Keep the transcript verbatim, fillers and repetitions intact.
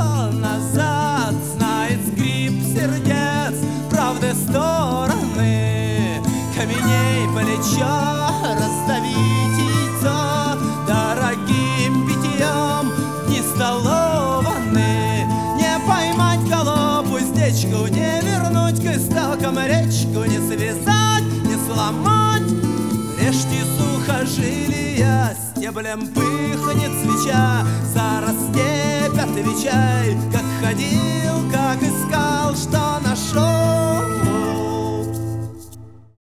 назад, знает скрип сердец, правды стороны, каменей плечо раздавить яйцо дорогим питьем, дни столованы, не поймать голубь, уздечку, не вернуть к истокам речку, не связать, не сломать. Режьте сухожилия, стеблем пыхнет свеча, зараз степь отвечай, как ходил, как искал, что нашел.